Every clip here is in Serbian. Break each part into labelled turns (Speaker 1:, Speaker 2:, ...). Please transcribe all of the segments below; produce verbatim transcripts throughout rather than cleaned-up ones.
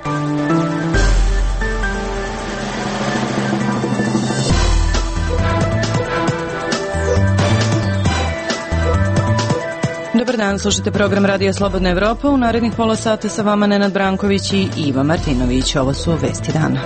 Speaker 1: Dobar dan, slušajte program Radija Slobodna Evropa. U narednih pola sata sa vama Nenad Branković i Iva Martinović. Ovo su vesti dana.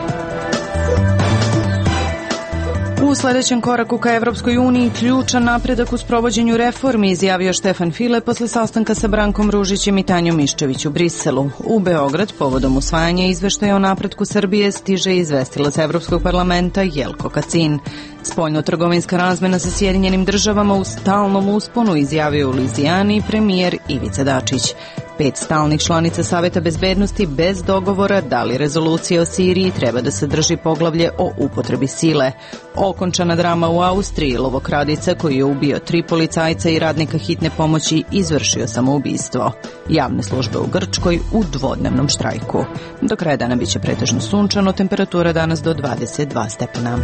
Speaker 1: U sledećem koraku ka Evropskoj uniji ključan napredak u sprovođenju reformi, izjavio Štefan File posle sastanka sa Brankom Ružićem i Tanjom Miščević u Briselu. U Beograd, povodom usvajanja izveštaja o napretku Srbije, stiže izvestilac Evropskog parlamenta Jelko Kacin. Spoljno-trgovinska razmena sa Sjedinjenim državama u stalnom usponu, izjavio u Lizijani premijer Ivica Dačić. Pet stalnih članica Saveta bezbednosti bez dogovora dali rezolucije o Siriji treba da sadrži poglavlje o upotrebi sile. Okončana drama u Austriji, lovokradica koji je ubio tri policajca i radnika hitne pomoći izvršio samoubistvo. Javne službe u Grčkoj u dvodnevnom štrajku. Do kraja dana biće pretežno sunčano, temperatura danas do dvadeset dva stepena.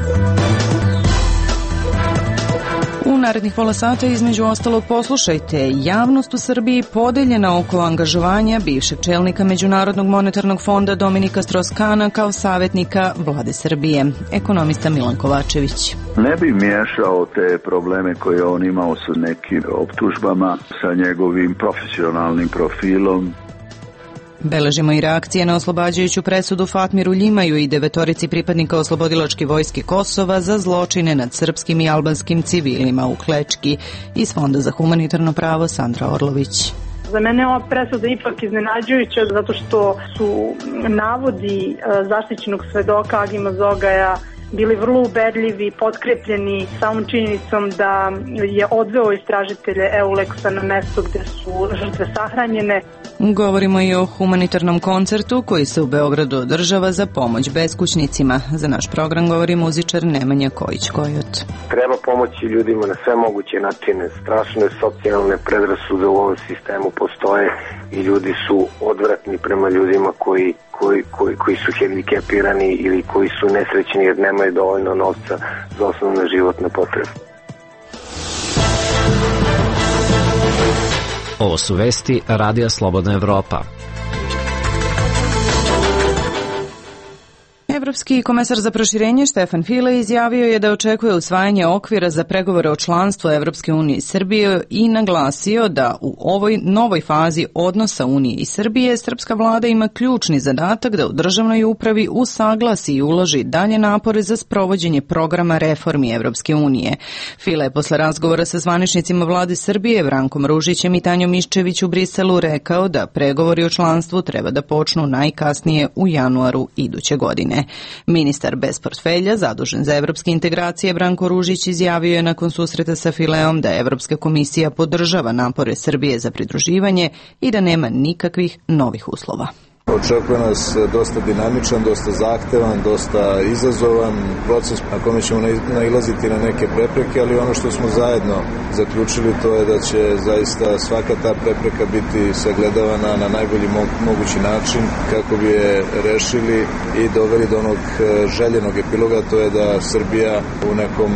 Speaker 1: U narednih pola sata između ostalo poslušajte, javnost u Srbiji podeljena oko angažovanja bivšeg čelnika Međunarodnog monetarnog fonda Dominika Stroskana kao savjetnika vlade Srbije. Ekonomista Milan Kovačević.
Speaker 2: Ne bi miješao te probleme koje on imao sa nekim optužbama, sa njegovim profesionalnim profilom.
Speaker 1: Beležimo i reakcije na oslobađajuću presudu Fatmiru Ljimaju i devetorici pripadnika oslobodilačke vojske Kosova za zločine nad srpskim i albanskim civilima u Klečki. Iz Fonda za humanitarno pravo Sandra Orlović.
Speaker 3: Za mene ova presuda ipak iznenađujuća zato što su navodi zaštićenog svedoka Agima Zogaja bili vrlo ubedljivi, potkrepljeni samom činjenicom da je odveo istražitelje Euleksa na mesto gde su žrtve sahranjene.
Speaker 1: Govorimo i o humanitarnom koncertu koji se u Beogradu održava za pomoć beskućnicima. Za naš program govori muzičar Nemanja Kojić-Kojot.
Speaker 4: Treba pomoći ljudima na sve moguće načine. Strašne socijalne predrasude u ovom sistemu postoje i ljudi su odvratni prema ljudima koji Koji, koji, koji su hendikepirani ili koji su nesrećni jer nemaju dovoljno novca za osnovne životne potrebe.
Speaker 5: Ovo su vesti Radija Slobodna Evropa.
Speaker 1: Evropski komesar za proširenje Štefan File izjavio je da očekuje usvajanje okvira za pregovore o članstvu Evropske unije i Srbije i naglasio da u ovoj novoj fazi odnosa Unije i Srbije srpska vlada ima ključni zadatak da u državnoj upravi usaglasi i uloži dalje napore za sprovođenje programa reformi Evropske unije. File je posle razgovora sa zvaničnicima vlade Srbije Brankom Ružićem i Tanjom Miščević u Briselu rekao da pregovori o članstvu treba da počnu najkasnije u januaru iduće godine. Ministar bez portfelja, zadužen za evropske integracije, Branko Ružić izjavio je nakon susreta sa Fileom da Evropska komisija podržava napore Srbije za pridruživanje i da nema nikakvih novih uslova.
Speaker 6: Očekuje nas dosta dinamičan, dosta zahtevan, dosta izazovan proces na kome ćemo nailaziti na neke prepreke, ali ono što smo zajedno zaključili to je da će zaista svaka ta prepreka biti sagledavana na najbolji mogući način kako bi je rešili i doveli do onog željenog epiloga, to je da Srbija u nekom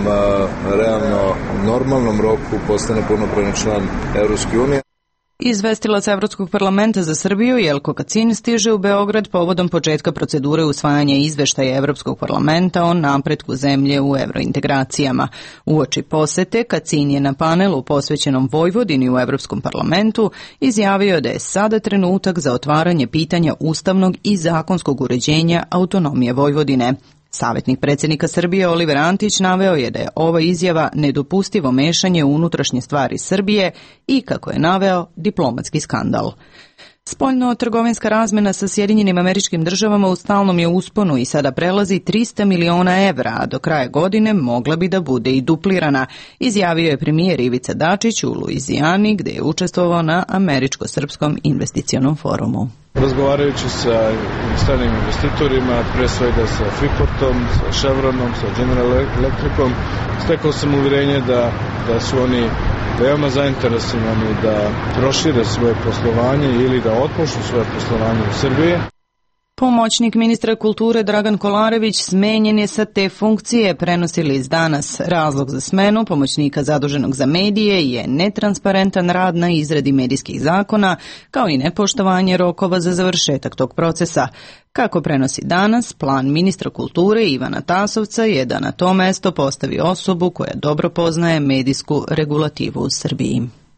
Speaker 6: realno normalnom roku postane punopravni član Evropske unije.
Speaker 1: Izvestilac Evropskog parlamenta za Srbiju Jelko Kacin stiže u Beograd povodom početka procedure usvajanja izveštaja Evropskog parlamenta o napretku zemlje u evrointegracijama. Uoči posete, Kacin je na panelu posvećenom Vojvodini u Evropskom parlamentu izjavio da je sada trenutak za otvaranje pitanja ustavnog i zakonskog uređenja autonomije Vojvodine. Savjetnik predsjednika Srbije Oliver Antić naveo je da je ova izjava nedopustivo mešanje u unutrašnje stvari Srbije i, kako je naveo, diplomatski skandal. Spoljno-trgovinska razmena sa Sjedinjenim Američkim Državama u stalnom je usponu i sada prelazi trista miliona evra, a do kraja godine mogla bi da bude i duplirana, izjavio je premijer Ivica Dačić u Luizijani, gde je učestvovao na Američko-srpskom investicionom forumu.
Speaker 7: Razgovarajući sa stranim investitorima, pre svega sa Freeportom, sa Chevronom, sa General Electricom, stekao sam uvjerenje da, da su oni veoma zainteresovani da prošire svoje poslovanje ili da otpočnu svoje poslovanje u Srbiji.
Speaker 1: Pomoćnik ministra kulture Dragan Kolarević smenjen je sa te funkcije, prenosi list Danas. Razlog za smenu pomoćnika zaduženog za medije je netransparentan rad na izradi medijskih zakona, kao i nepoštovanje rokova za završetak tog procesa. Kako prenosi Danas, plan ministra kulture Ivana Tasovca je da na to mesto postavi osobu koja dobro poznaje medijsku regulativu u Srbiji.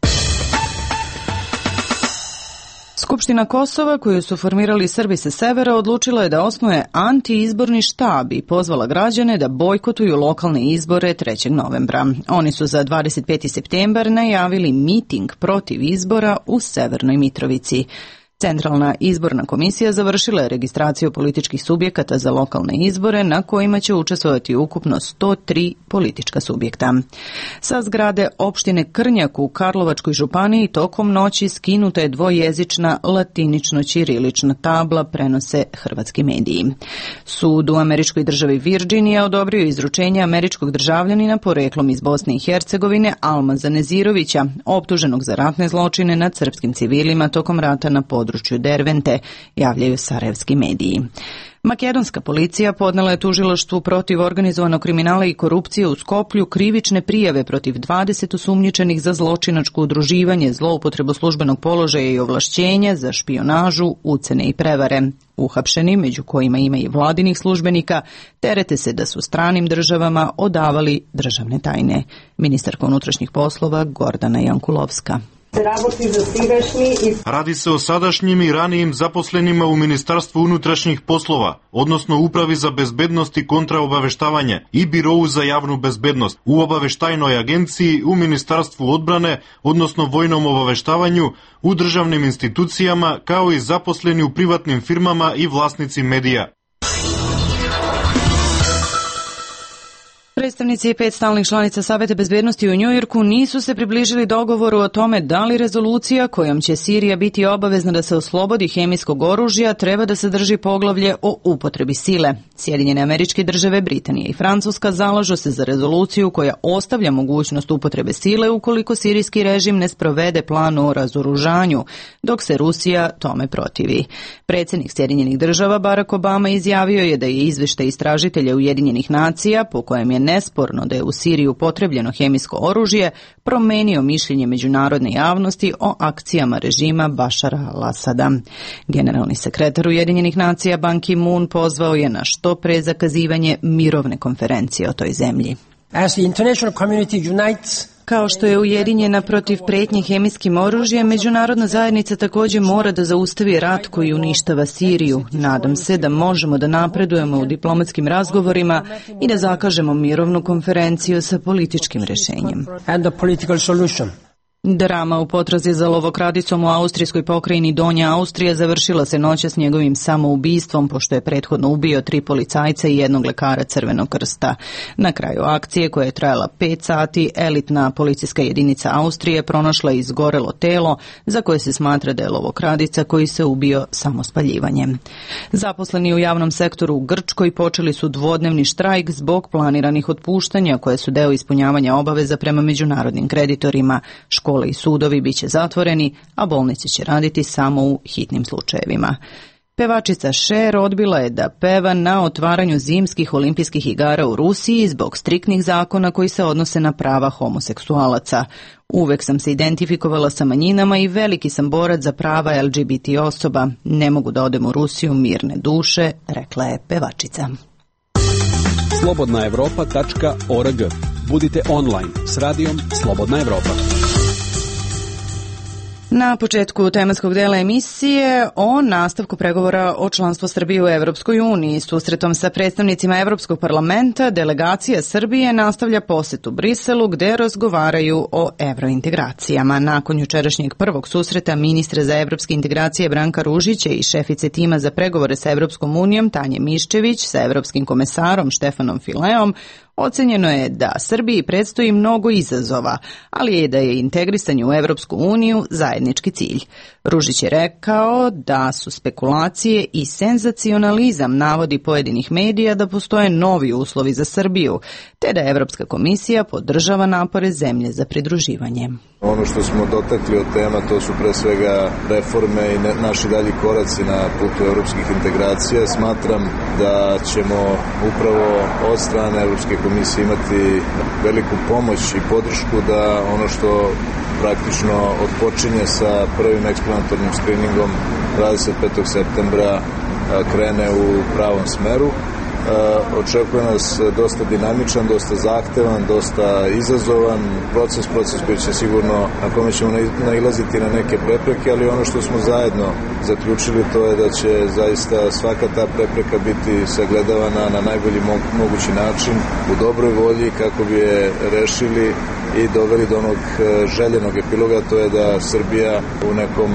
Speaker 1: Skupština Kosova, koju su formirali Srbi sa severa, odlučila je da osnuje antiizborni štab i pozvala građane da bojkotuju lokalne izbore trećeg novembra. Oni su za dvadeset peti septembar najavili miting protiv izbora u Severnoj Mitrovici. Centralna izborna komisija završila je registraciju političkih subjekata za lokalne izbore na kojima će učestvovati ukupno sto tri politička subjekta. Sa zgrade opštine Krnjak u Karlovačkoj županiji tokom noći skinuta je dvojezična latinično-ćirilična tabla, prenose hrvatski mediji. Sud u američkoj državi Virđinija odobrio izručenje američkog državljanina poreklom iz Bosne i Hercegovine Almaza Nezirovića, optuženog za ratne zločine nad srpskim civilima tokom rata na području području Dervente, javljaju sarajevski mediji. Makedonska policija podnela je tužilaštvu protiv organizovanog kriminala i korupcije u Skoplju krivične prijave protiv dvadeset osumnjičenih za zločinačko udruživanje, zloupotrebu službenog položaja i ovlašćenja za špijunažu, ucene i prevare. Uhapšeni, među kojima ima i vladinih službenika, terete se da su stranim državama odavali državne tajne. Ministarka unutrašnjih poslova Gordana Jankulovska.
Speaker 8: Radi se o sadašnjim i ranijim zaposlenima u Ministarstvu unutrašnjih poslova, odnosno Upravi za bezbednost i kontraobaveštavanje i Birovu za javnu bezbednost, u obaveštajnoj agenciji, u Ministarstvu odbrane, odnosno vojnom obaveštavanju, u državnim institucijama, kao i zaposleni u privatnim firmama i vlasnici medija.
Speaker 1: Predstavnici pet stalnih članica Saveta bezbednosti u Njujorku nisu se približili dogovoru o tome da li rezolucija kojom će Sirija biti obavezna da se oslobodi hemijskog oružja treba da sadrži poglavlje o upotrebi sile. Sjedinjene Američke Države, Britanija i Francuska zalažu se za rezoluciju koja ostavlja mogućnost upotrebe sile ukoliko sirijski režim ne sprovede plan o razoružanju, dok se Rusija tome protivi. Predsjednik Sjedinjenih Država Barack Obama izjavio je da je izveštaj istražitelja Ujedinjenih nacija, po kojem je nesporno da je u Siriji upotrebljeno hemijsko oružje, promenio mišljenje međunarodne javnosti o akcijama režima Bašara al-Asada. Generalni sekretar Ujedinjenih nacija Ban Ki-moon pozvao je na što pre zakazivanje mirovne konferencije o toj zemlji.
Speaker 9: As the international community unites,
Speaker 1: kao što je ujedinjena protiv pretnje hemijskim oružjem, međunarodna zajednica također mora da zaustavi rat koji uništava Siriju. Nadam se da možemo da napredujemo u diplomatskim razgovorima i da zakažemo mirovnu konferenciju sa političkim rješenjem. Drama u potrazi za lovokradicom u austrijskoj pokrajini Donja Austrija završila se noćas s njegovim samoubistvom, pošto je prethodno ubio tri policajca i jednog lekara Crvenog krsta. Na kraju akcije, koja je trajala pet sati, elitna policijska jedinica Austrije pronašla izgorelo telo za koje se smatra da je lovokradica koji se ubio samospaljivanjem. Zaposleni u javnom sektoru u Grčkoj počeli su dvodnevni štrajk zbog planiranih otpuštanja koje su deo ispunjavanja obaveza prema međunarodnim kreditorima. Škole i sudovi bit će zatvoreni, a bolnice će raditi samo u hitnim slučajevima. Pevačica Cher odbila je da peva na otvaranju zimskih olimpijskih igara u Rusiji zbog striktnih zakona koji se odnose na prava homoseksualaca. Uvek sam se identifikovala sa manjinama i veliki sam borac za prava L G B T osoba. Ne mogu da odem u Rusiju mirne duše, rekla je pevačica.
Speaker 10: slobodna evropa tačka org. Budite online s radijom Slobodna Evropa.
Speaker 1: Na početku tematskog dela emisije o nastavku pregovora o članstvu Srbije u Evropskoj uniji. Susretom sa predstavnicima Evropskog parlamenta, delegacija Srbije nastavlja posjet u Briselu gde razgovaraju o evrointegracijama. Nakon jučerašnjeg prvog susreta ministra za evropske integracije Branka Ružića i šefice tima za pregovore sa Evropskom unijom Tanje Miščević sa evropskim komesarom Štefanom Fileom, ocenjeno je da Srbiji predstoji mnogo izazova, ali je da je integrisanje u Evropsku uniju zajednički cilj. Ružić je rekao da su spekulacije i senzacionalizam navodi pojedinih medija da postoje novi uslovi za Srbiju, te da Evropska komisija podržava napore zemlje za pridruživanje.
Speaker 6: Ono što smo dotakli od tema, to su pre svega reforme i ne, naši dalji koraci na putu evropskih integracija. Smatram da ćemo upravo od strane Evropske komisije imati veliku pomoć i podršku da ono što praktično odpočinje sa prvim eksplanatornim skriningom dvadeset petog septembra krene u pravom smeru. Očekuje nas dosta dinamičan, dosta zahtevan, dosta izazovan proces, proces koji će sigurno, na kome ćemo nailaziti na neke prepreke, ali ono što smo zajedno zaključili to je da će zaista svaka ta prepreka biti sagledavana na najbolji mogući način, u dobroj volji, kako bi je rešili i doveli do onog željenog epiloga, to je da Srbija u nekom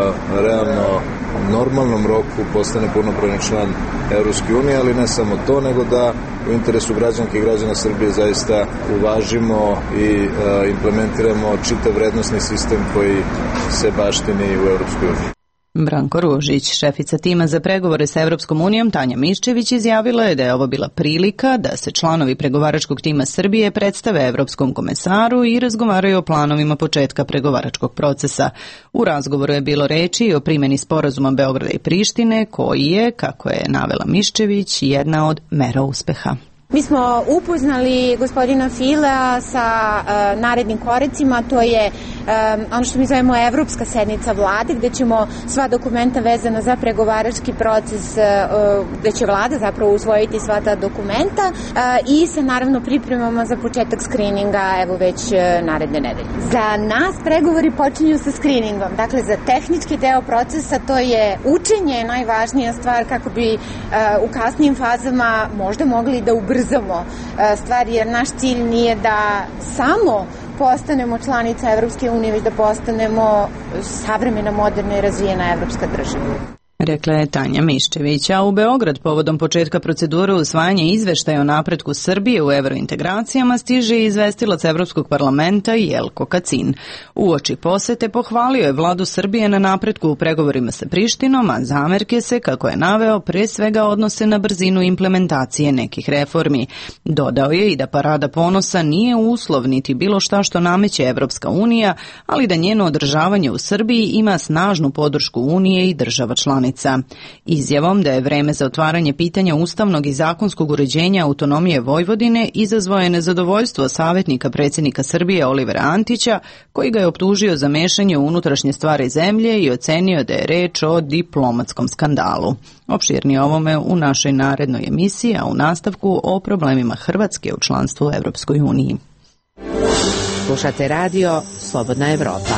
Speaker 6: realno normalnom roku postane punopravni član Evropske unije, ali ne samo to, nego da u interesu građanke i građana Srbije zaista uvažimo i e, implementiramo čitav vrednosni sistem koji se baštini u Evropskoj uniji.
Speaker 1: Branko Ružić, šefica tima za pregovore sa Evropskom unijom Tanja Miščević, izjavila je da je ovo bila prilika da se članovi pregovaračkog tima Srbije predstave Evropskom komesaru i razgovaraju o planovima početka pregovaračkog procesa. U razgovoru je bilo reči i o primjeni sporazuma Beograda i Prištine, koji je, kako je navela Miščević, jedna od mera uspeha.
Speaker 11: Mi smo upoznali gospodina Filea sa uh, narednim koracima, to je um, ono što mi zovemo Evropska sednica vlade, gde ćemo sva dokumenta vezana za pregovarački proces, uh, gde će vlada zapravo usvojiti sva ta dokumenta uh, i sa naravno pripremama za početak skrininga, evo već uh, naredne nedelje. Za nas pregovori počinju sa skriningom, dakle za tehnički deo procesa to je učenje, najvažnija stvar kako bi uh, u kasnijim fazama možda mogli da ubrzamo brzamo stvari, jer naš cilj nije da samo postanemo članica Evropske unije, već da postanemo savremena, moderna i razvijena evropska država.
Speaker 1: Rekla je Tanja Miščević, a u Beograd povodom početka procedure usvajanja izveštaja o napretku Srbije u evrointegracijama stiže i izvestilac Evropskog parlamenta Jelko Kacin. Uoči posete pohvalio je vladu Srbije na napretku u pregovorima sa Prištinom, a zamerke se, kako je naveo, pre svega odnose na brzinu implementacije nekih reformi. Dodao je i da parada ponosa nije uslov niti bilo šta što nameće Evropska unija, ali da njeno održavanje u Srbiji ima snažnu podršku Unije i država članica. Izjavom da je vreme za otvaranje pitanja ustavnog i zakonskog uređenja autonomije Vojvodine izazvao je nezadovoljstvo savjetnika predsjednika Srbije Olivera Antića, koji ga je optužio za mešanje u unutrašnje stvari zemlje i ocenio da je reč o diplomatskom skandalu. Opširnije ovome u našoj narednoj emisiji, a u nastavku o problemima Hrvatske u članstvu u Evropskoj uniji.
Speaker 12: Slušate radio Slobodna Evropa.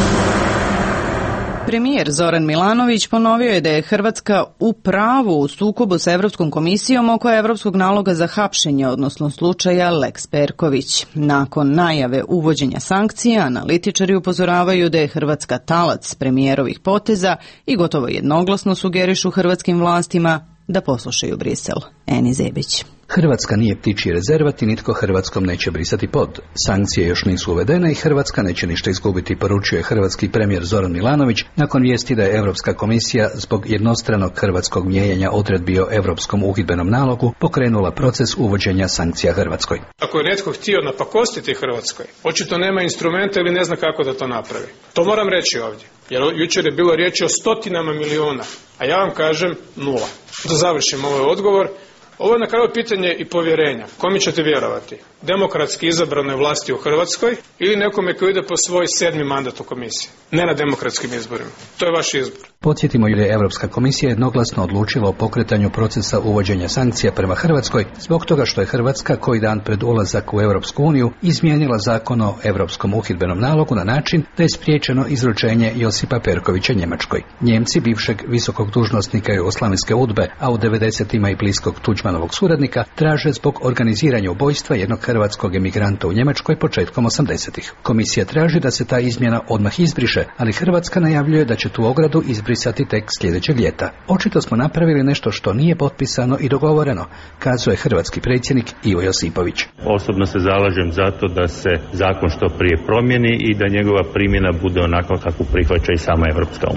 Speaker 1: Premijer Zoran Milanović ponovio je da je Hrvatska u pravu u sukobu sa Evropskom komisijom oko evropskog naloga za hapšenje, odnosno slučaja Lex Perković. Nakon najave uvođenja sankcija, analitičari upozoravaju da je Hrvatska talac premijerovih poteza i gotovo jednoglasno sugerišu hrvatskim vlastima da poslušaju Brisel. Eni Zebić.
Speaker 13: Hrvatska nije ptičji rezervat i nitko Hrvatskom neće brisati pod. Sankcije još nisu uvedene i Hrvatska neće ništa izgubiti, poručuje hrvatski premijer Zoran Milanović nakon vijesti da je Europska komisija zbog jednostranog hrvatskog mijenjanja odredbi o europskom uhidbenom nalogu pokrenula proces uvođenja sankcija Hrvatskoj.
Speaker 14: Ako je netko htio napakostiti Hrvatskoj, očito nema instrumenta ili ne zna kako da to napravi. To moram reći ovdje, jer jučer je bilo riječi o stotinama miliona, a ja vam kažem nula. Da završim ovaj odgovor. Ovo je na kraju pitanje i povjerenja. Kome ćete vjerovati? Demokratski izabranoj vlasti u Hrvatskoj ili nekome koji ide po svoj sedmi mandat u komisiji? Ne na demokratskim izborima. To je vaš izbor.
Speaker 13: Podsjetimo da je Europska komisija jednoglasno odlučila o pokretanju procesa uvođenja sankcija prema Hrvatskoj zbog toga što je Hrvatska koji dan pred ulazak u Europsku uniju izmijenila zakon o europskom uhidbenom nalogu na način da je spriječeno izručenje Josipa Perkovića Njemačkoj. Njemci, bivšeg visokog dužnosnika jugoslavenske udbe, a u devedesetima i bliskog Tuđmanovog suradnika, traže zbog organiziranja ubojstva jednog hrvatskog emigranta u Njemačkoj početkom osamdesetih. Komisija traži da se ta izmjena odmah izbriše, ali Hrvatska najavljuje da će tu ogradu izbrisati tek sljedećeg ljeta. Očito smo napravili nešto što nije potpisano i dogovoreno, kazuje hrvatski predsjednik Ivo Josipović.
Speaker 15: Osobno se zalažem za to da se zakon što prije promijeni i da njegova primjena bude onako kako prihvaća i sama Evropska unija.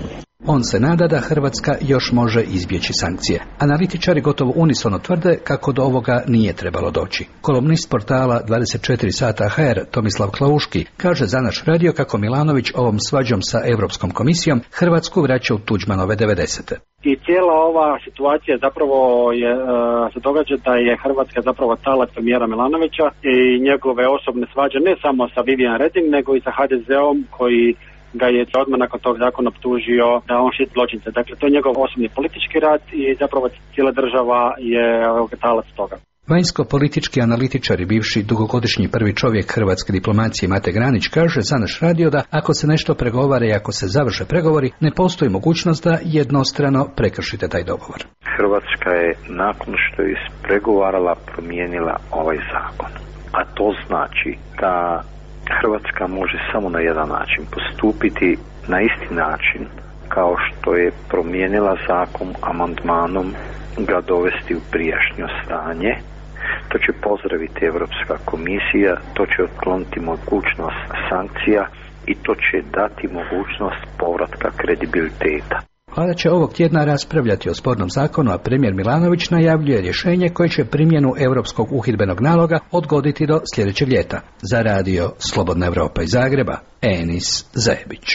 Speaker 13: On se nada da Hrvatska još može izbjeći sankcije. Analitičari gotovo unisono tvrde kako do ovoga nije trebalo doći. Kolumnist portala dvadeset četiri sata ha er Tomislav Klauški kaže za naš radio kako Milanović ovom svađom sa Europskom komisijom Hrvatsku vraća u Tuđmanove devedesete.
Speaker 16: I cijela ova situacija zapravo je, uh, se događa da je Hrvatska zapravo talac premijera Milanovića i njegove osobne svađe ne samo sa Vivian Reding nego i sa ha de zeom koji ga je odmah nakon tog zakona optužio da on šiti zločince. Dakle, to je njegov osobni politički rat i zapravo cijela država je talac toga.
Speaker 13: Vanjsko-politički analitičar i bivši dugogodišnji prvi čovjek hrvatske diplomacije Mate Granić kaže za naš radio da ako se nešto pregovara i ako se završe pregovori, ne postoji mogućnost da jednostrano prekršite taj dogovor.
Speaker 17: Hrvatska je nakon što je ispregovarala promijenila ovaj zakon. A to znači da Hrvatska može samo na jedan način postupiti na isti način kao što je promijenila zakon amandmanom ga dovesti u prijašnje stanje. To će pozdraviti Europska komisija, to će otkloniti mogućnost sankcija i to će dati mogućnost povratka kredibiliteta.
Speaker 13: Vlada će ovog tjedna raspravljati o spornom zakonu, a premijer Milanović najavljuje rješenje koje će primjenu Europskog uhidbenog naloga odgoditi do sljedećeg ljeta. Za radio Slobodna Evropa iz Zagreba, Enis Zajebić.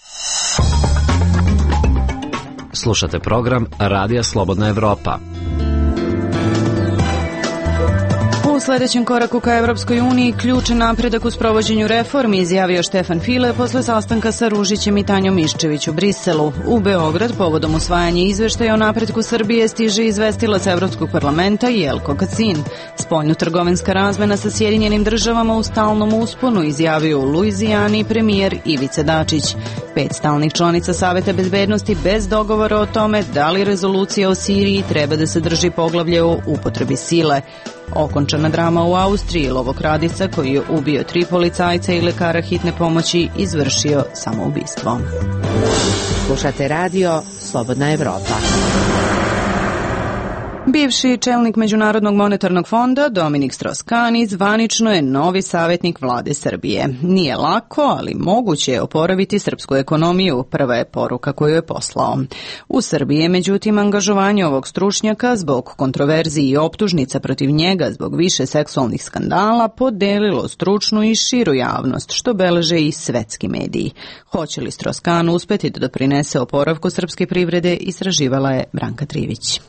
Speaker 5: Slušate program Radija Slobodna Evropa.
Speaker 1: U sljedećem koraku ka Evropskoj uniji ključan napredak u sprovođenju reformi, izjavio Štefan File posle sastanka sa Ružićem i Tanjom Miščević u Briselu. U Beograd povodom usvajanja izveštaja o napretku Srbije stiže izvestilac Evropskog parlamenta Jelko Kacin. Spoljno-trgovinska razmena sa Sjedinjenim državama u stalnom usponu, izjavio u Luizijani premijer Ivica Dačić. Pet stalnih članica Saveta bezbednosti bez dogovora o tome da li rezolucija o Siriji treba da sadrži poglavlje o upotrebi sile. Okončana drama u Austriji, lovokradica koji je ubio tri policajca i lekara hitne pomoći izvršio samoubistvo.
Speaker 12: Slušate radio Slobodna Evropa.
Speaker 1: Bivši čelnik Međunarodnog monetarnog fonda Dominik Strauss-Kahn zvanično je novi savjetnik vlade Srbije. Nije lako, ali moguće je oporaviti srpsku ekonomiju, prva je poruka koju je poslao. U Srbiji je međutim angažovanje ovog stručnjaka zbog kontroverziji i optužnica protiv njega zbog više seksualnih skandala podelilo stručnu i širu javnost, što beleže i svetski mediji. Hoće li Strauss-Kahn uspeti da doprinese oporavku srpske privrede, istraživala je Branka Trivić.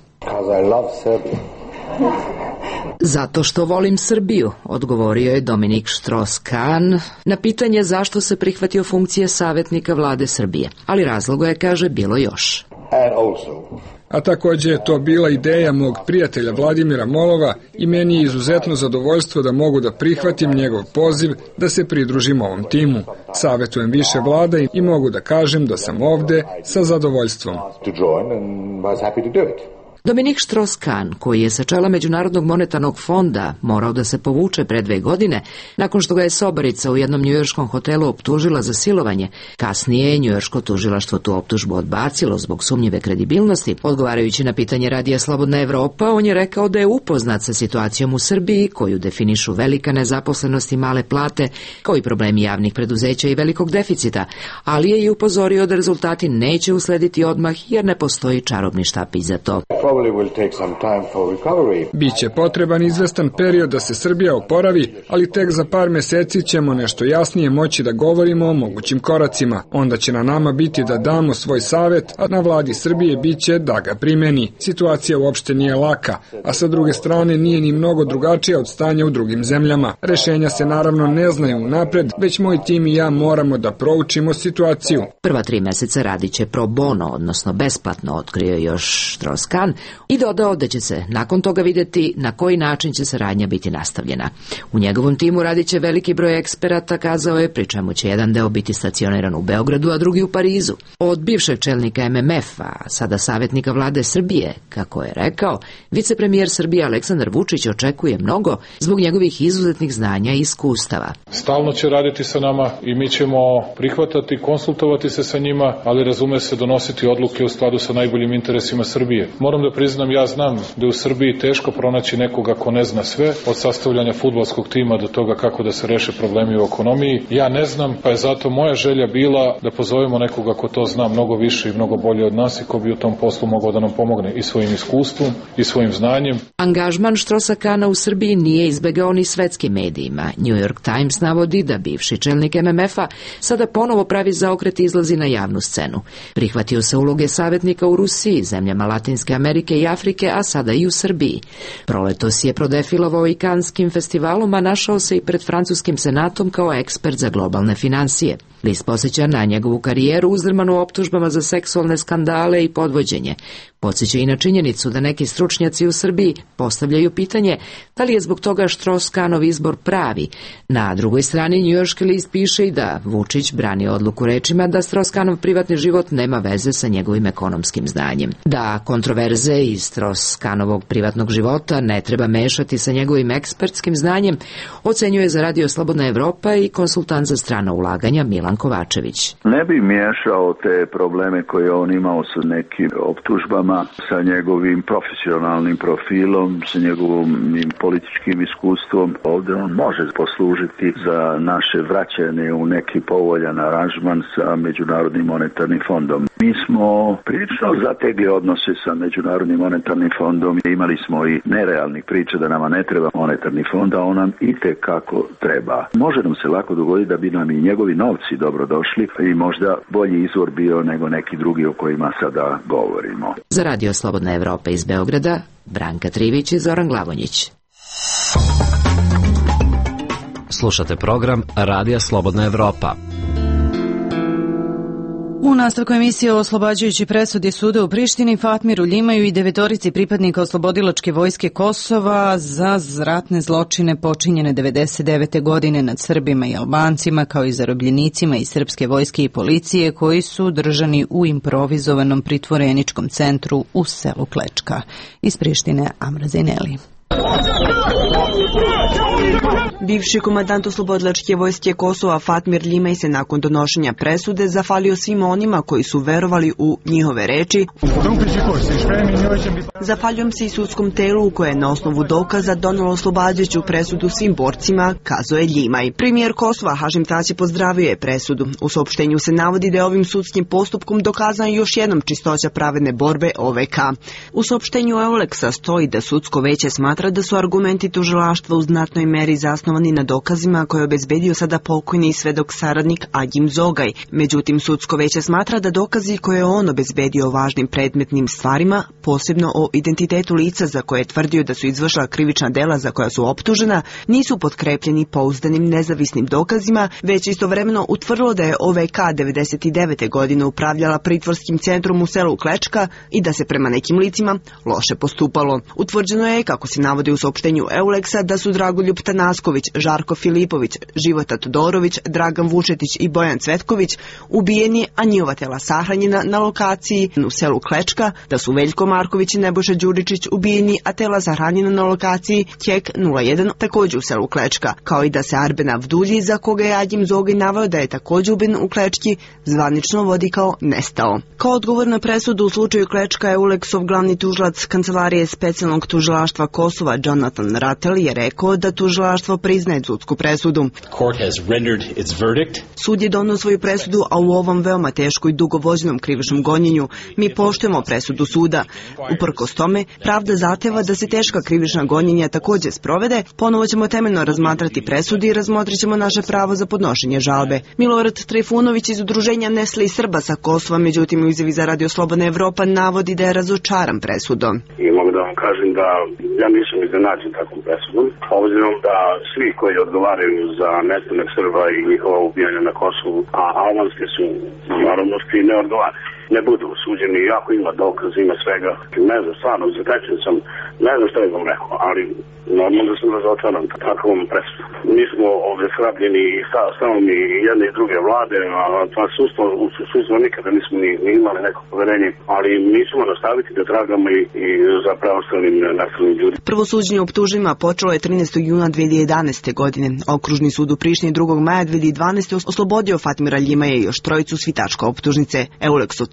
Speaker 18: Zato što volim Srbiju, odgovorio je Dominik Strauss-Kahn na pitanje zašto se prihvatio funkcije savjetnika vlade Srbije. Ali razloga je, kaže, bilo još.
Speaker 19: A također je to bila ideja mog prijatelja Vladimira Molova i meni je izuzetno zadovoljstvo da mogu da prihvatim njegov poziv da se pridružim ovom timu. Savjetujem više vlada i mogu da kažem da sam ovdje sa zadovoljstvom.
Speaker 18: Dominik Strauss-Kahn, koji je sa čela Međunarodnog monetarnog fonda morao da se povuče pre dve godine, nakon što ga je sobarica u jednom njujorškom hotelu optužila za silovanje, kasnije je njujorško tužilaštvo tu optužbu odbacilo zbog sumnjive kredibilnosti. Odgovarajući na pitanje Radija Slobodna Evropa, on je rekao da je upoznat sa situacijom u Srbiji, koju definišu velika nezaposlenost i male plate, kao i problemi javnih preduzeća i velikog deficita, ali je i upozorio da rezultati neće uslediti odmah jer ne postoji čarobni štapić za to.
Speaker 19: Biće potreban izvestan period da se Srbija oporavi, ali tek za par mjeseci ćemo nešto jasnije moći da govorimo o mogućim koracima. Onda će na nama biti da damo svoj savjet, a na vladi Srbije biće da ga primeni. Situacija uopšte nije laka, a sa druge strane nije ni mnogo drugačija od stanja u drugim zemljama. Rešenja se naravno ne znaju napred, već moj tim i ja moramo da proučimo situaciju.
Speaker 18: Prva tri mjeseca radit će pro bono, odnosno besplatno, otkrio još Strauss-Kahn, i dodao da će se nakon toga vidjeti na koji način će saradnja biti nastavljena. U njegovom timu radit će veliki broj eksperata, kazao je, pri čemu će jedan deo biti stacioniran u Beogradu, a drugi u Parizu. Od bivšeg čelnika em em ef-a, sada savjetnika vlade Srbije, kako je rekao, vicepremijer Srbije Aleksandar Vučić očekuje mnogo zbog njegovih izuzetnih znanja i iskustava.
Speaker 20: Stalno će raditi sa nama i mi ćemo prihvatati, konsultovati se sa njima, ali razume se donositi odluke u skladu sa najboljim interesima Srbije. Moram da da priznam, ja znam da je u Srbiji teško pronaći nekoga ko ne zna sve, od sastavljanja fudbalskog tima do toga kako da se reše problemi u ekonomiji. Ja ne znam, pa je zato moja želja bila da pozovemo nekoga ko to zna mnogo više i mnogo bolje od nas i ko bi u tom poslu mogao da nam pomogne i svojim iskustvom i svojim znanjem.
Speaker 18: Angažman Stross-Kahna u Srbiji nije izbegao ni svetskim medijima. New York Times navodi da bivši čelnik M M F-a sada ponovo pravi zaokret i izlazi na javnu scenu. Prihvatio se uloge savjetnika u Rusiji, zemljama Latinske Amerike i Afrike, a sada i u Srbiji. Proletos je prodefilovao i Kanskim festivalom, a našao se i pred francuskim senatom kao ekspert za globalne financije. List podsjeća na njegovu karijeru uzdrmanu optužbama za seksualne skandale i podvođenje. Podsjeća i na činjenicu da neki stručnjaci u Srbiji postavljaju pitanje da li je zbog toga Stross-Kahnov izbor pravi. Na drugoj strani njujorški list piše i da Vučić brani odluku rečima da Stross-Kahnov privatni život nema veze sa njegovim ekonomskim znanjem. Da kontroverze iz Stross-Kahnovog privatnog života ne treba mešati sa njegovim ekspertskim znanjem, ocenjuje za Radio Slobodna Evropa i konsultant za strana ulaganja Milan Kovačević.
Speaker 2: Ne bi miješao te probleme koje on imao sa nekim optužbama sa njegovim profesionalnim profilom, sa njegovim političkim iskustvom. Ovdje on može poslužiti za naše vraćanje u neki povoljan aranžman sa Međunarodnim monetarnim fondom. Mi smo prilično zategli odnose sa Međunarodnim monetarnim fondom. Imali smo i nerealnih priča da nama ne treba monetarni fond, a on nam itekako treba. Može nam se lako dogoditi da bi nam i njegovi novci dobro došli i možda bolji izvor bio nego neki drugi o kojima sada govorimo.
Speaker 18: Za Radio Slobodna Evropa iz Beograda, Branka Trivić i Zoran Glavonjić.
Speaker 5: Slušate program Radija Slobodna Evropa.
Speaker 1: U nastavku emisije o oslobađajući presudi suda u Prištini Fatmiru Ljimaju i devetorici pripadnika oslobodilačke vojske Kosova za ratne zločine počinjene devedeset devete. godine nad Srbima i Albancima, kao i zarobljenicima iz srpske vojske i policije koji su držani u improvizovanom pritvoreničkom centru u selu Klečka. Iz Prištine Amra Zineli.
Speaker 21: Bivši komandant oslobodilačke vojske Kosova Fatmir Ljimaj se nakon donošenja presude zahvalio svim onima koji su verovali u njihove reči. Zahvaljujem se i sudskom telu koje je na osnovu dokaza donelo oslobađajuću presudu svim borcima, kazao je Ljimaj. Premijer Kosova Hašim Tači pozdravio je presudu. U saopštenju se navodi da je ovim sudskim postupkom dokazana još jednom čistoća pravedne borbe O V K. U saopštenju Euleksa stoji da sudsko veće smatra da su argumenti tužilaštva u znatnoj meri zasnovani na dokazima koje je obezbedio sada pokojni svedok saradnik Agim Zogaj. Međutim, sudsko veće smatra da dokazi koje je on obezbedio o važnim predmetnim stvarima, posebno o identitetu lica za koje je tvrdio da su izvršila krivična dela za koja su optužena, nisu potkrepljeni pouzdanim nezavisnim dokazima, već istovremeno utvrdilo da je O V K devedeset devete. godine upravljala pritvorskim centrom u selu Klečka i da se prema nekim licima loše postupalo. Utvrđeno je, kako se navodi u saopštenju Euleksa, da su Dragoljub Tanasković, Žarko Filipović, Života Todorović, Dragan Vučetić i Bojan Cvetković ubijeni, a njihova tela sahranjena na lokaciji u selu Klečka, da su Veljko Marković i Nebojša Đuričić ubijeni, a tela sahranjena na lokaciji Kjek nula jedan također u selu Klečka, kao i da se Arben Avdulji, za koga je Agim Zogaj naveo da je također ubijen u Klečki, zvanično vodi kao nestao. Kao odgovor na presudu u slučaju Klečka, Euleksov glavni tužilac Kancelarije specijalnog tužilaštva Kosova Jonathan Rattel je rekao da tužilaštvo priznaje sudsku presudu. Sud je donio svoju presudu, a u ovom veoma teško i dugovođenom krivičnom gonjenju mi poštujemo presudu suda. Uprkos tome, pravda zahteva da se teška krivična gonjenja također sprovede. Ponovo ćemo temeljno razmatrati presudi i razmotrit ćemo naše pravo za podnošenje žalbe. Milorad Trifunović iz udruženja Nesle i Srba sa Kosova, međutim u izjavi za Radio Slobodna Evropa navodi da je razočaran presudom.
Speaker 22: I mogu da vam kažem da ja nisam iznenađen takvom presudom, obzirom da svi koji odgovaraju za nestanak Srba i njihova ubijanja na Kosovu, a albanske su narodnosti, ne odgovaraju. Ne budu osuđeni, iako ima dokaz, ima svega. Ne znam, stvarno, zatečen sam, ne znam što je vam rekao, ali normalno da sam razočaran takvom presudom. Mi smo obeshrabljeni i stavom i jedne i druge vlade, a to sustvo, u sustvo nikada nismo ni, ni imali neko poverenje, ali mi ćemo nastaviti da tragamo i, i za preostalim nasilnim ljudima.
Speaker 21: Prvo suđenje optužnjima počelo je trinaestog juna dve hiljade jedanaeste. godine. Okružni sud u Prištini drugog maja dve hiljade dvanaeste. oslobodio Fatmira Ljimaja i još trojicu svitačka optužnice. Euleks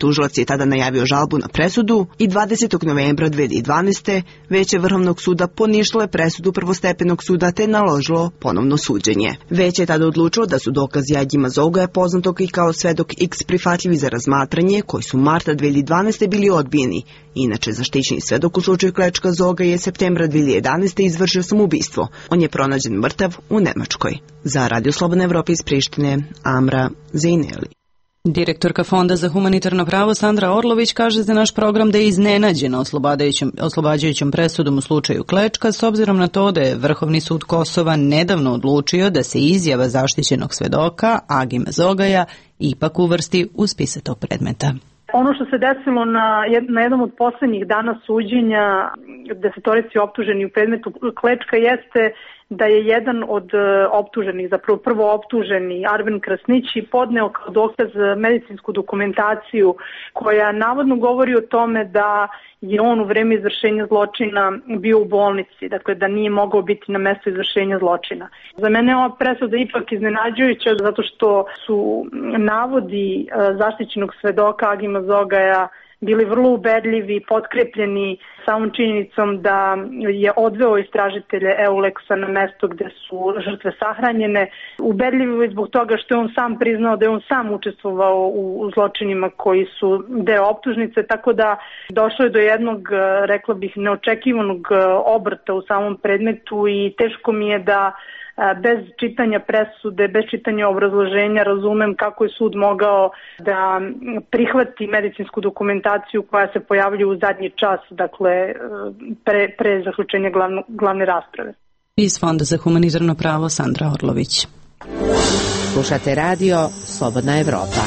Speaker 21: tužilac je tada najavio žalbu na presudu i dvadesetog novembra dve hiljade dvanaeste. Veće Vrhovnog suda poništilo je presudu prvostepenog suda te naložilo ponovno suđenje. Veće je tada odlučilo da su dokazi Agima Zogaja, poznatog i kao svedok X, prihvatljivi za razmatranje, koji su marta dve hiljade dvanaeste. bili odbijeni. Inače, zaštićeni svedok u slučaju Klečka Zogaj je septembra dve hiljade jedanaeste. izvršio samoubistvo. On je pronađen mrtav u Nemačkoj. Za Radio Slobodna Evropa iz Prištine, Amra Zejneli.
Speaker 1: Direktorka Fonda za humanitarno pravo Sandra Orlović kaže za naš program da je iznenađena oslobađajućom presudom u slučaju Klečka s obzirom na to da je Vrhovni sud Kosova nedavno odlučio da se izjava zaštićenog svedoka Agima Zogaja ipak uvrsti u spise tog predmeta.
Speaker 3: Ono što se desilo na, na jednom od poslednjih dana suđenja desetorici optuženi u predmetu Klečka jeste da je jedan od optuženih, zapravo prvo optuženi Arven Krasnići podneo kao dokaz medicinsku dokumentaciju koja navodno govori o tome da je on u vreme izvršenja zločina bio u bolnici, dakle da nije mogao biti na mestu izvršenja zločina. Za mene je ova presuda ipak iznenađujuća zato što su navodi zaštićenog svedoka Agima Zogaja bili vrlo ubedljivi, potkrepljeni samom činjenicom da je odveo istražitelje Euleksa na mesto gde su žrtve sahranjene. Ubedljivo zbog toga što je on sam priznao da je on sam učestvovao u zločinima koji su deo optužnice, tako da došlo je do jednog, rekla bih, neočekivanog obrta u samom predmetu i teško mi je da bez čitanja presude, bez čitanja obrazloženja razumem kako je sud mogao da prihvati medicinsku dokumentaciju koja se pojavljuje u zadnji čas, dakle pre, pre zaključenja glavno, glavne rasprave.
Speaker 1: Iz Fonda za humanitarno pravo Sandra Orlović.
Speaker 12: Slušate radio Slobodna Evropa.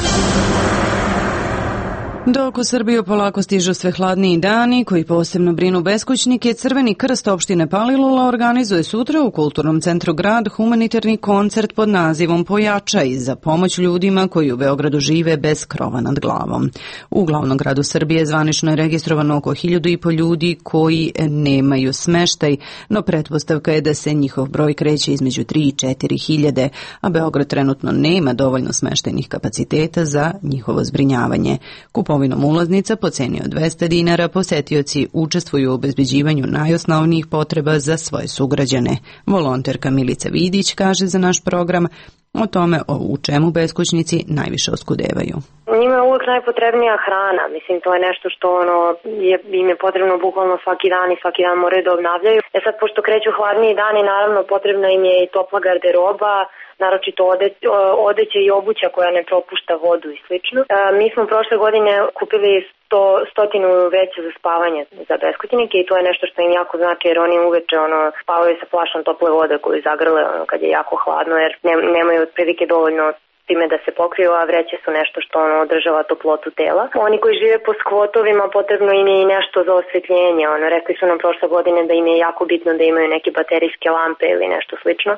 Speaker 1: Dok u Srbiju polako stižu sve hladniji dani koji posebno brinu beskućnike, Crveni krst opštine Palilula organizuje sutra u Kulturnom centru Grad humanitarni koncert pod nazivom Pojačaj za pomoć ljudima koji u Beogradu žive bez krova nad glavom. U glavnom gradu Srbije zvanično je registrovano oko hiljadu i po ljudi koji nemaju smeštaj, no pretpostavka je da se njihov broj kreće između tri i četiri hiljade, a Beograd trenutno nema dovoljno smeštajnih kapaciteta za njihovo zbrinjavanje. Kupovinom ulaznica po ceni od dvesta dinara posetioci učestvuju u obezbeđivanju najosnovnijih potreba za svoje sugrađane. Volonterka Milica Vidić kaže za naš program o tome o u čemu beskućnici najviše oskudevaju.
Speaker 4: Njima je uvek najpotrebnija hrana, mislim to je nešto što ono je, im je potrebno bukvalno svaki dan i svaki dan moraju da obnavljaju. E sad pošto kreću hladniji dani, naravno potrebna im je i topla garderoba, naročito ode, odeće i obuća koja ne propušta vodu i slično. E, mi smo prošle godine kupili sto, stotinu veća za spavanje za beskućnike i to je nešto što im jako znači jer oni uveče ono, spavaju sa flašom tople vode koju zagrle ono, kad je jako hladno jer ne, nemaju otprilike dovoljno time da se pokriju, a vreće su nešto što ono održava toplotu tela. Oni koji žive po skvotovima potrebno im je i nešto za osvetljenje. Ono, rekli su nam prošle godine da im je jako bitno da imaju neke baterijske lampe ili nešto slično.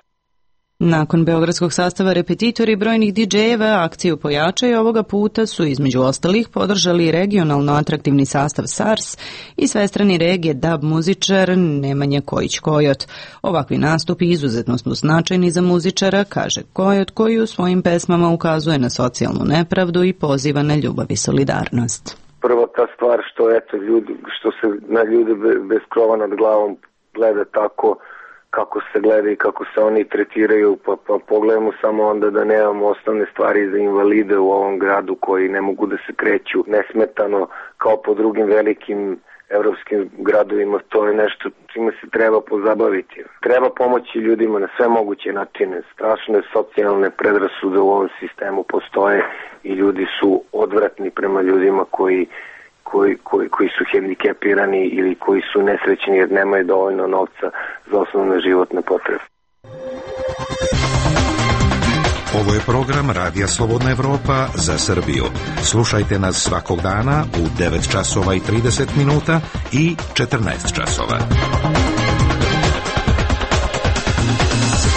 Speaker 1: Nakon beogradskog sastava repetitori brojnih didžejeva akciju Pojačaj ovoga puta su između ostalih podržali regionalno atraktivni sastav SARS i svestrani regije dub muzičar Nemanja Kojić-Kojot. Ovakvi nastupi izuzetno su značajni za muzičara, kaže Kojot, koji u svojim pesmama ukazuje na socijalnu nepravdu i poziva na ljubav i solidarnost.
Speaker 23: Prvo ta stvar što eto ljudi, što se na ljude bez krova nad glavom gleda tako kako se gleda i kako se oni tretiraju, pa, pa pogledamo samo onda da nemamo osnovne stvari za invalide u ovom gradu koji ne mogu da se kreću nesmetano kao po drugim velikim evropskim gradovima. To je nešto čime se treba pozabaviti. Treba pomoći ljudima na sve moguće načine. Strašne socijalne predrasude u ovom sistemu postoje i ljudi su odvratni prema ljudima koji Koji, koji, koji su hendikepirani ili koji su nesrećni jer nemaju dovoljno novca za osnovne životne potrebe.
Speaker 24: Ovo je program Radija Slobodna Evropa za Srbiju. Slušajte nas svakog dana u devet časova i trideset minuta i četrnaest časova.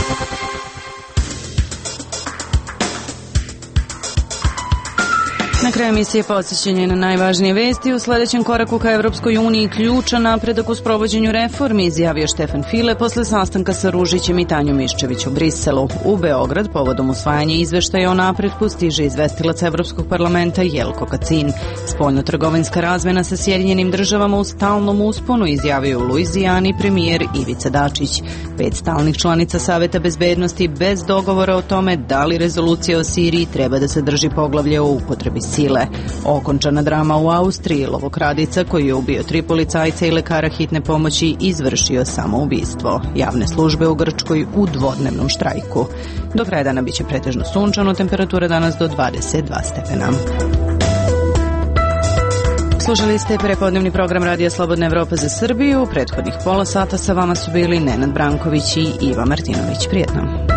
Speaker 1: Na kraju emisije podsjećanje na najvažnije vesti. U sledećem koraku ka Evropskoj uniji ključan napredak u sprovođenju reformi, izjavio Štefan File posle sastanka sa Ružićem i Tanjom Miščević u Briselu. U Beograd povodom usvajanja izveštaja o napretku stiže izvestilac Evropskog parlamenta Jelko Kacin. Spoljno-trgovinska razmena sa Sjedinjenim državama u stalnom usponu, izjavio u Luizijani premijer Ivica Dačić. Pet stalnih članica Saveta bezbednosti bez dogovora o tome da li rezolucija o Siriji treba da sadrži poglavlje o upotrebi sile. Okončana drama u Austriji, lovokradica koji je ubio tri policajca i lekara hitne pomoći izvršio samoubistvo. Javne službe u Grčkoj u dvodnevnom štrajku. Do kraja dana biće pretežno sunčano, temperatura danas do dvadeset dva stepena. Slušali ste prepodnevni program Radija Slobodna Evropa za Srbiju. Prethodnih pola sata sa vama su bili Nenad Branković i Iva Martinović. Prijetno.